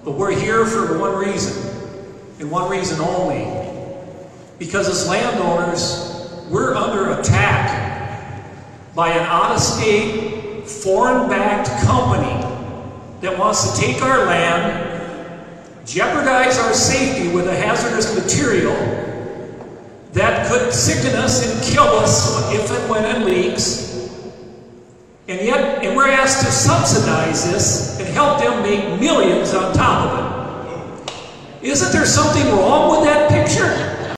But we're here for one reason, and one reason only. Because as landowners, we're under attack by an out-of-state, foreign-backed company that wants to take our land, jeopardize our safety with a hazardous material that could sicken us and kill us if and when it leaks. And we're asked to subsidize this and help them make millions on top of it. Isn't there something wrong with that picture?